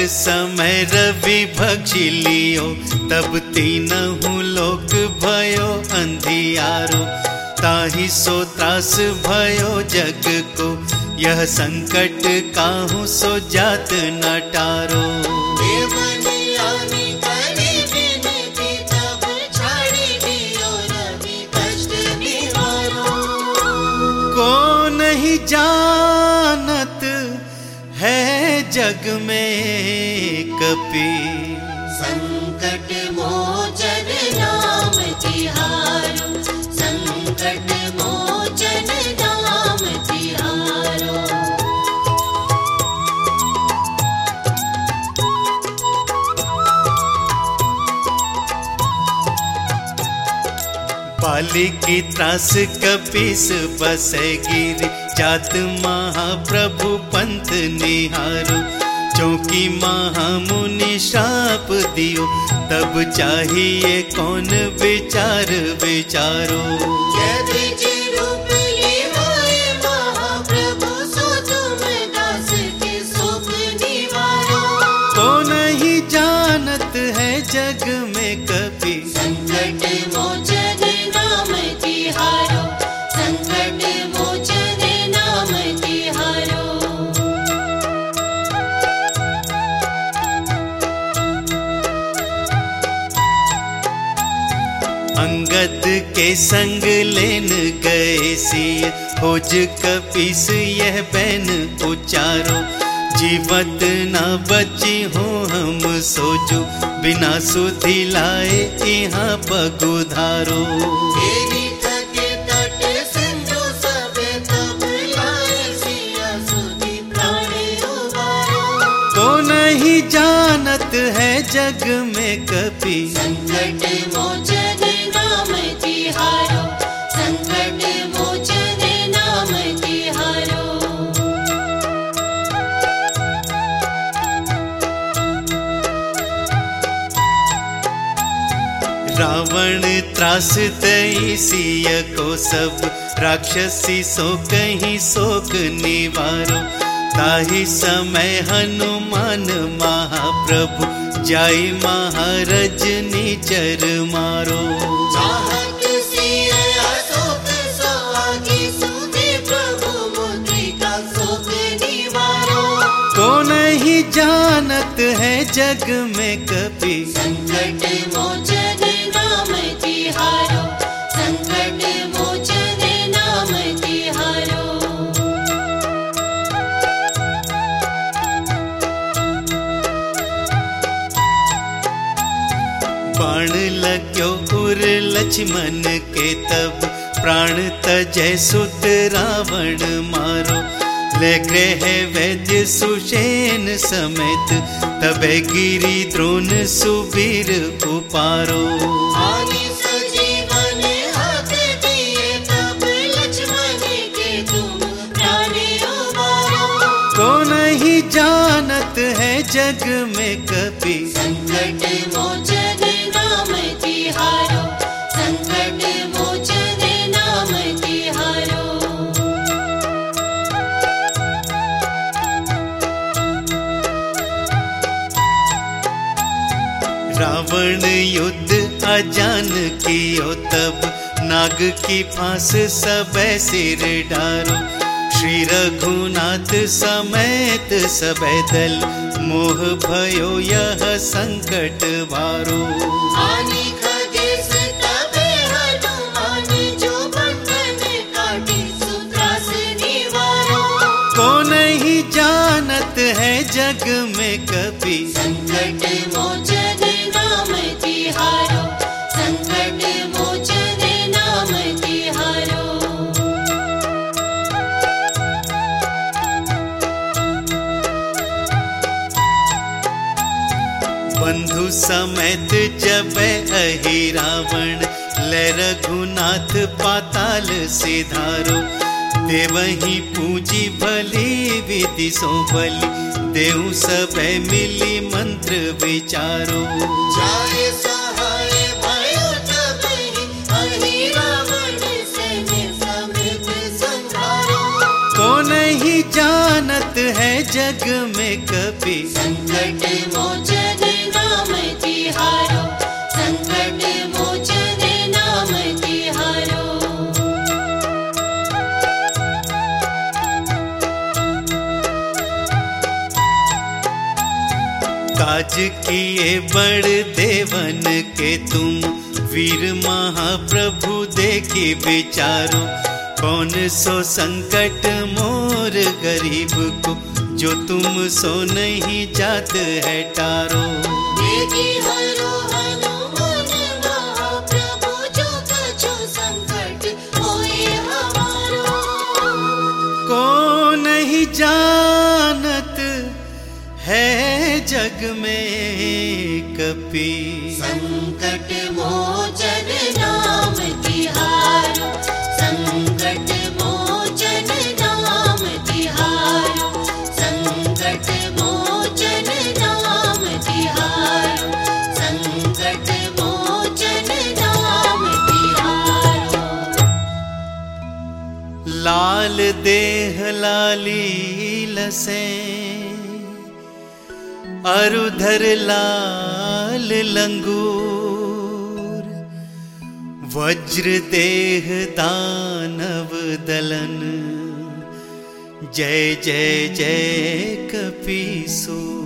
समय रवि भक्षी लियो, तब तीनहु लोक भयो अंधियारो। ताहि सो त्रास भयो जग को, यह संकट काहू सो जात न टारो। को नहीं जानत है जग में कपि, संकट मोचन नाम तिहारो, संकट मोचन नाम तिहारो। पाली की त्रास कपीस बसे गिरी, जात महाप्रभु पंथ निहारो। चौकी महामुनि शाप दियो, तब चाहिए कौन विचार विचारो। को नहीं जानत है जग में कपि, संकट मोचन नाम तिहारो, संकट मोचन नाम तिहारो। अंगद के संग लेन गए सिय, खोज कपीस यह बैन उचारो। जीवत न बची हो हम सोचो, बिना सुधि लाए यहाँ पगुधारो। को नहीं जानत है जग में कपि, संकट मोचन नाम तिहारो, संकट मोचन नाम तिहारो। रावण त्रास दई सिय को सब, राक्षसी सो कहीं शोक निवारो। ताहि समय हनुमान महाप्रभु, जाई महारज निचर मारो। को नहीं जानत है जग में कपि, संकट मोचन नाम तिहारो, संकट मोचन नाम तिहारो। बाण लग्यो उर लक्ष्मण के, तब प्राण तजय सुत रावण मारो। ले गृह वैद्य सुषेण समेत, तबे गिरी द्रोण सुबीर उपारो। को नहीं जानत है जग में कपि, संकट मोचन नाम तिहारो, संकट मोचन नाम तिहारो। रावण युद्ध अजान कियो, तब नाग की फांस सबे सिर डारो। श्री रघुनाथ समेत सबे दल, मोह भयो यह संकट भारो। को नहीं जानत है जग में कपि, संकट मोचन नाम तिहारो, संकट मोचन नाम तिहारो। बंधु समेत जब अहि रावण, ले रघुनाथ पाताल सिधारो। देवही पूजी भली विधि सो बलि, देव सबे मिली मंत्र विचारो। को नहीं जानत है जग में कपि। संकट मोचन नाम तिहारो, संकट मोचन नाम तिहारो। काज किए बड़ देवन के तुम, वीर महाप्रभु देखी विचारो। कौन सो संकट मोर गरीब को, जो तुम सो नहीं जात है टारो। देखी हरो हनुमान महाप्रभु, जो कछु संकट होए हमारो। को नहीं जानत है जग में कपि। संकट मोचन नाम तिहारो, संकट मोचन नाम तिहारो, संकट मोचन नाम तिहारो, संकट मोचन नाम तिहारो। लाल देह लाली लसे, अरुधर लाल लंगूर। वज्र देह दानव दलन, जय जय जय कपीसूर।